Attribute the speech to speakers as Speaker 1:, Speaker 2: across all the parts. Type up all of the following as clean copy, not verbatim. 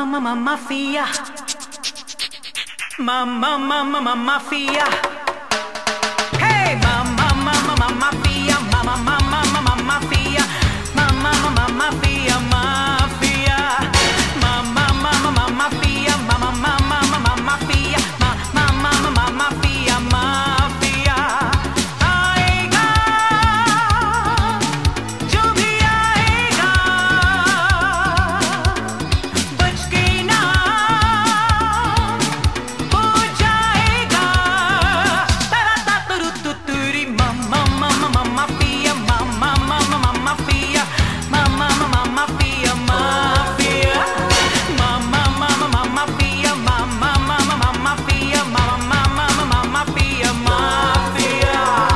Speaker 1: Mafia. Mafia. Hey, mafia. Mafia. Mafia. Mafia. Mafia. Mafia. Mafia. Mafia. आएगा जो भी आएगा, बच के ना हो जाएगा। तरा ता तुरु तुतुरी mafia mafia mafia mafia mafia mafia mafia.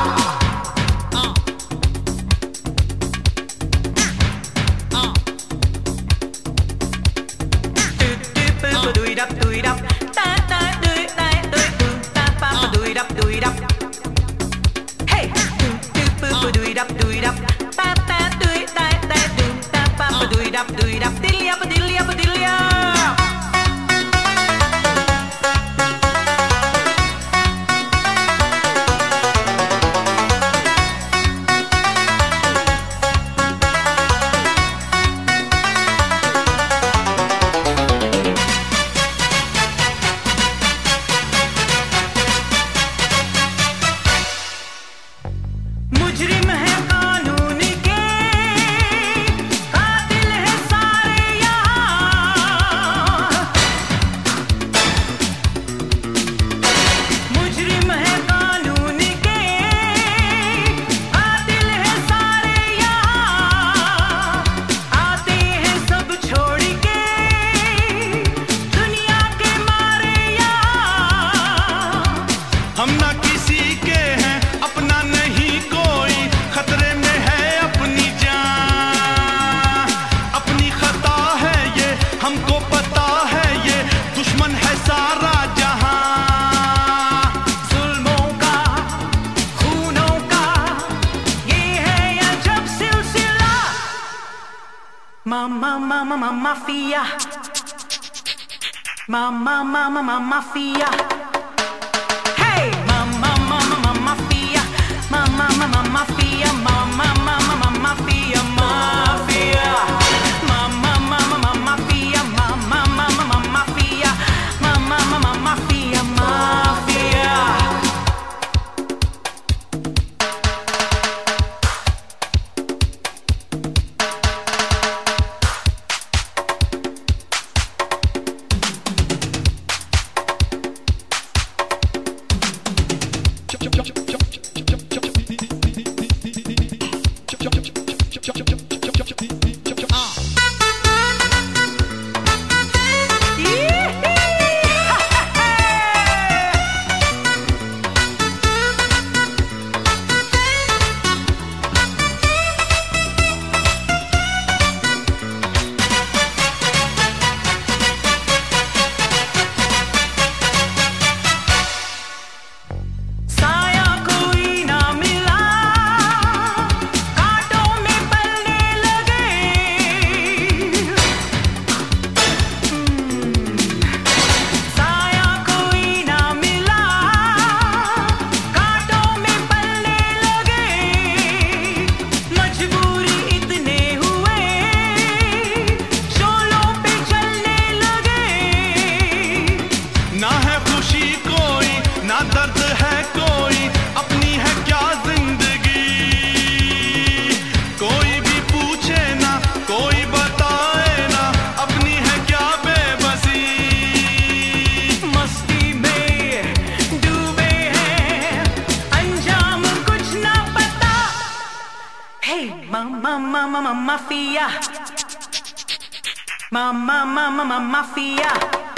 Speaker 1: Do it up, do it up, da da do it, da do it, da pa do it up, do it up. Hey, do it up, do it up, pa pa do it, da do da pa do it up, do it up, dilly up, dilly up, dilly up. मुजरिम है कानून के, कातिल है सारे यहाँ। मुजरिम है कानून के, कातिल है सारे यहाँ। आते हैं सब छोड़ के दुनिया के मारे यहाँ।
Speaker 2: हम ना किसी के हैं, अपना नहीं कोई, खतरे में है अपनी जान। अपनी खता है ये, हमको पता है ये, दुश्मन है सारा जहां।
Speaker 1: जुल्मों का, खूनों का, ये है अजब सिलसिला। Mafia, mafia. Hey, mafia, mafia, mafia, mafia, mafia, mafia, mafia.
Speaker 2: ना है खुशी कोई, ना दर्द है कोई, अपनी है क्या जिंदगी। कोई भी पूछे ना, कोई बताए ना, अपनी है क्या बेबसी।
Speaker 1: मस्ती में डूबे हैं, अंजाम कुछ ना पता। Hey, mafia, mafia.